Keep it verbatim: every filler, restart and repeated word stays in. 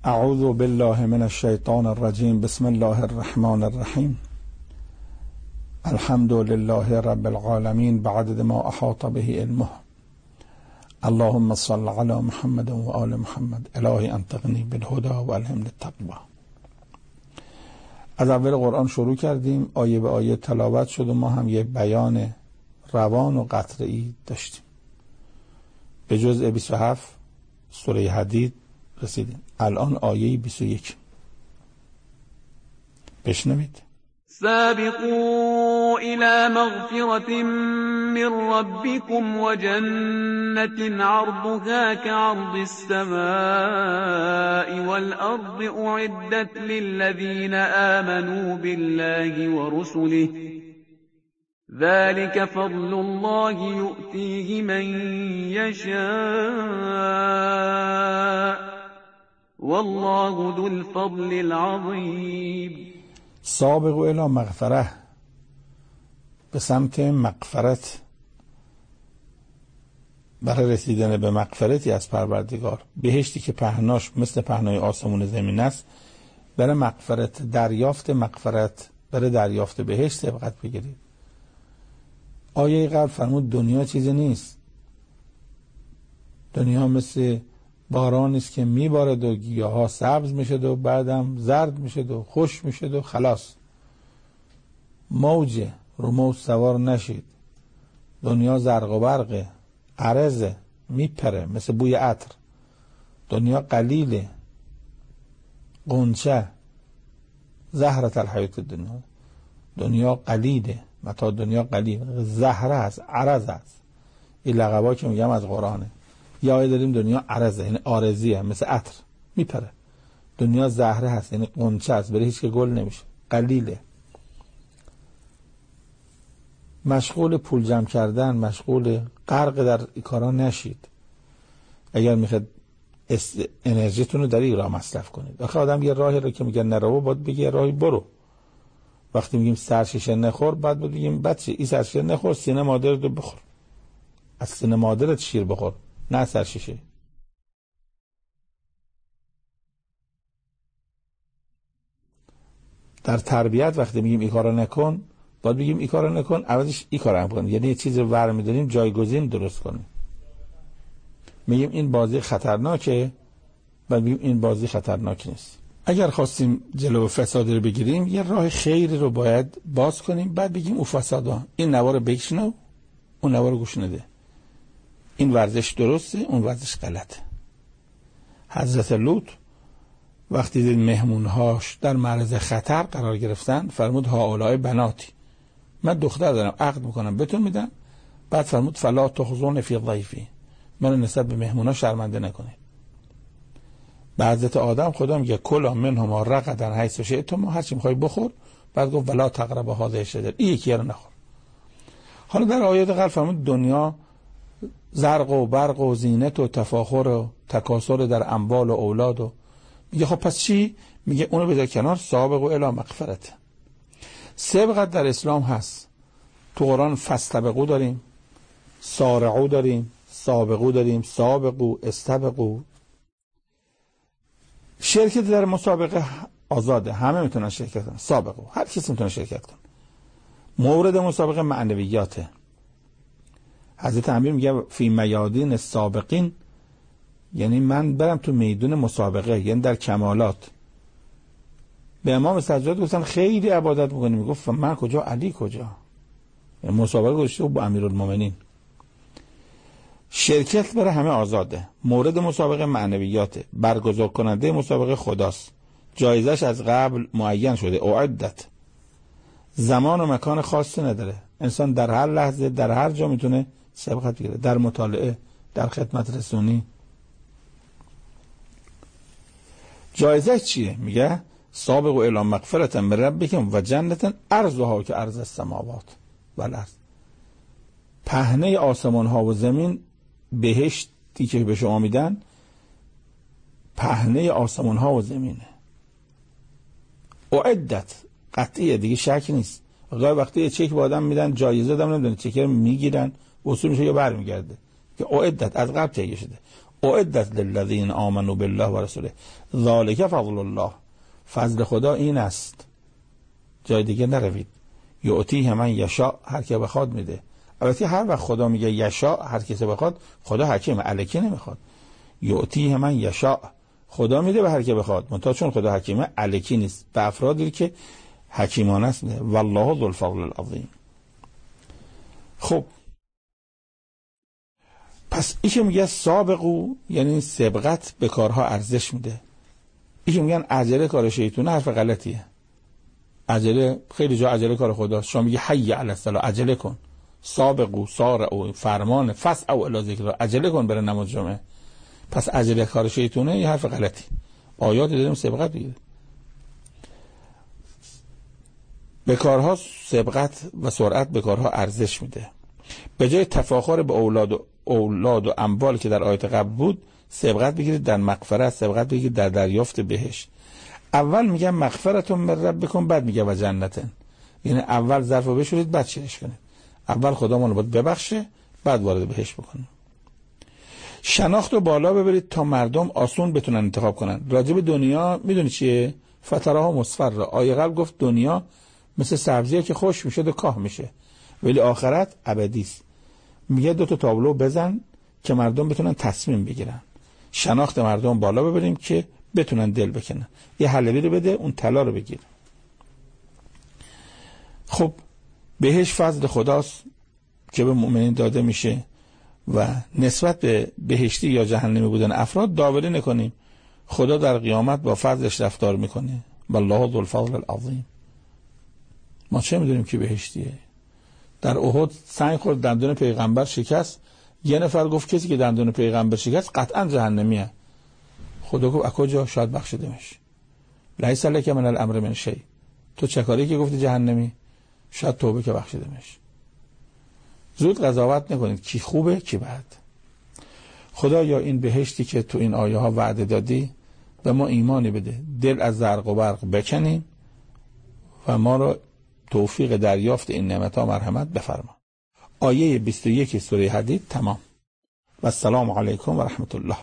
اعوذ بالله من الشیطان الرجیم. بسم الله الرحمن الرحیم. الحمد لله رب العالمین بعدد ما احاط به علمه. اللهم صل علی محمد و آل محمد. الهی انطقنی بالهدى و الهمنی التقوی. از اول قرآن شروع کردیم، آیه به آیه تلاوت شد و ما هم یه بیان روان و قطعی داشتیم. به جزء بیست و هفت سوره حدید رسیدیم. الان آیه بیست و یک بشنوید. سابقوا إلى مغفرة من ربكم وجنة عرضها كعرض السماء والأرض أعدت للذين آمنوا بالله ورسله ذلك فضل الله يؤتيه من يشاء والله ذو الفضل العظیم. سابقوا الی مغفره، به سمت مغفرت، برای رسیدن به مغفرتی از پروردگار، بهشتی که پهناش مثل پهنای آسمون زمین است. برای مغفرت، دریافت مغفرت، برای دریافت بهشت سبقت بگیرید. آیه قبل فرمود دنیا چیزی نیست. دنیا مثل باران است که میبارد و گیاه ها سبز میشد و بعدم زرد میشد و خوش میشد و خلاص. موجه، رو موج سوار نشید. دنیا زرق و برقه، عرضه، میپره مثل بوی عطر. دنیا قلیله، قنچه، زهرت الحیات دنیا. دنیا قلیله، متا دنیا قلیل، زهره است، عرض است. این لقبا که میگم از قرآنه. یا داریم دنیا عرضه، یعنی آرزیه، مثل عطر میپره. دنیا زهره هست، یعنی قنچه است، برای هیچ که گل نمیشه، قلیله. مشغول پول جمع کردن، مشغول غرق در کارا نشید. اگر میخواد است... انرژیتون رو در این راه مصرف کنید. آخه آدم یه راهی رو که میگن نرو، باید بگه یه راهی برو. وقتی میگیم سرشیشه نخور، بعد بگیم بچه این سرشیشه نخور، سینه مادرت رو بخور. از سینه مادرت شیر بخور، نه سرشیشه. در تربیت وقتی میگیم این کارو نکن، باید بگیم این کارو نکن، عوضش این کارو بکن. یعنی یه چیزی رو ور می‌داریم، جایگزین درست کنیم. میگیم این بازی خطرناکه، بعد میگیم این بازی خطرناک نیست. اگر خواستیم جلو فساد رو بگیریم، یه راه خیر رو باید باز کنیم، بعد بگیم او فسادا، این نوار رو بشنو، اون نوار رو گوش نده. این ورزش درسته، اون ورزش غلطه. حضرت لوط وقتی دید مهمونهاش در معرض خطر قرار گرفتن، فرمود هؤلاء بناتی، من دختر دارم عقد میکنم بهتون میدم. بعد فرمود فلا تخزون فی ضیفی، من نسبت به مهمونا شرمنده نکنید. به حضرت آدم خدا میگه کلا منهما رغدا حیث شئتم، هر چی میخوای بخور. بعد گفت ولا تقربوا هذه الشجره، این یکی رو نخور. حالا در آیات قبل فرمود دنیا زرق و برق و زینت و تفاخر و تکاثر در اموال و اولاد و میگه خب پس چی؟ میگه اونو بذار کنار. سابقوا الی مغفرت. سبقت در اسلام هست. تو قرآن فاستبقوا داریم، سارعوا داریم، سابقوا داریم، سابقوا، استبقوا. شرکت در مسابقه آزاده، همه میتونن شرکت کنن. سابقوا، هر کسی میتونه شرکت کنه. مورد مسابقه معنویاته. حضرت امیر میگه فی میادین السابقین، یعنی من برم تو میدون مسابقه، یعنی در کمالات. به امام سجاد گفتن خیلی عبادت میکنی، میگفت من کجا علی کجا، یعنی مسابقه گذاشته با امیرالمومنین. شرکت برای همه آزاده. مورد مسابقه معنویاته. برگزار کننده مسابقه خداست. جایزش از قبل معین شده، اعدت. زمان و مکان خاصی نداره. انسان در هر لحظه در هر جا میتونه سبقت بگیره، در مطالعه، در خدمت رسونی. جایزه چیه؟ میگه سابقوا الی مغفرة من ربکم و جنة عرضها که عرض السماوات و الارض. پهنه آسمان ها و زمین، بهشتی که به شما میدن پهنه آسمان ها و زمینه. اعدت، قطعیه دیگه، شک نیست. گاهی وقتی یه چک به آدم میدن، جایزه آدم نمیدونه، چک رو میگیرن، وصول میشه یا برمیگرده، که اعدت از قبل تهیه شده. اعدت للذین آمنوا بالله و رسوله ذالک فضل الله. فضل خدا این است، جای دیگه نروید. یعطیه من یشاء، هر که بخواد میده. البته هر وقت خدا میگه یشاء، هر کسی بخواد، خدا حکیم الکی نمیخواد. یعطیه من یشاء، خدا میده به هر که بخواد، منتها چون خدا حکیمه الکی نیست، به افرادی که حکیمانه است میده. والله ذو الفضل العظیم. خب پس این که میگه سابقو یعنی سبقت به کارها ارزش میده. این که میگن عجله کار شیطونه حرف غلطیه. عجله خیلی جا عجله کار خداست. شما میگه حی علی الصلاة، عجله کن. سابقو سارعو فرمان فسعوا الی ذکر، عجله کن برای نماز جمعه. پس عجله کار شیطونه یه حرف غلطی. آیات داریم سبقت بگیره. به کارها سبقت و سرعت به کارها ارزش میده. به جای تفاخر به اولاد و اولاد و اموال که در آیات قبل بود، سبقت بگیرید در مغفرت، سبقت بگیرید در دریافت بهشت. اول میگم مغفرتون من ربکم، بعد میگه و جنتن. یعنی اول ظرفو بشورید بعد چیش کنید. اول خدا ما رو باید ببخشه بعد وارد بهشت بکنه. شناخت رو بالا ببرید تا مردم آسون بتونن انتخاب کنن. راجع به دنیا میدونی چیه؟ فترها مصفر. آیه قبل گفت دنیا مثل سبزیه که خوش میشه و کاه میشه، ولی آخرت ابدی است. میگه دو تا تابلو بزن که مردم بتونن تصمیم بگیرن. شناخت مردم بالا ببریم که بتونن دل بکنن. یه حلبی رو بده، اون طلا رو بگیر. خب بهش فضل خداست که به مؤمنین داده میشه و نسبت به بهشتی یا جهنمی بودن افراد داوری نکنیم. خدا در قیامت با فضلش رفتار میکنه. والله ذو الفضل العظیم. ما چه میدونیم که بهشتیه؟ در احد سنگ خورد، دندون پیغمبر شکست. یه نفر گفت کسی که دندون پیغمبر شکست قطعا جهنمیه. خدا گفت اکجا؟ شاید بخشیدمش. لیس لک من الامر من شیء. تو چه کاری که گفتی جهنمی؟ شاید توبه که بخشیدمش. زود قضاوت نکنید کی خوبه کی بد. خدا یا این بهشتی که تو این آیه ها وعده دادی به ما ایمانی بده، دل از زرق و برق بکنیم و ما رو توفیق دریافت این نعمت‌ها مرحمت بفرما. آیه بیست و یک سوره حدید تمام. و السلام علیکم و رحمت الله.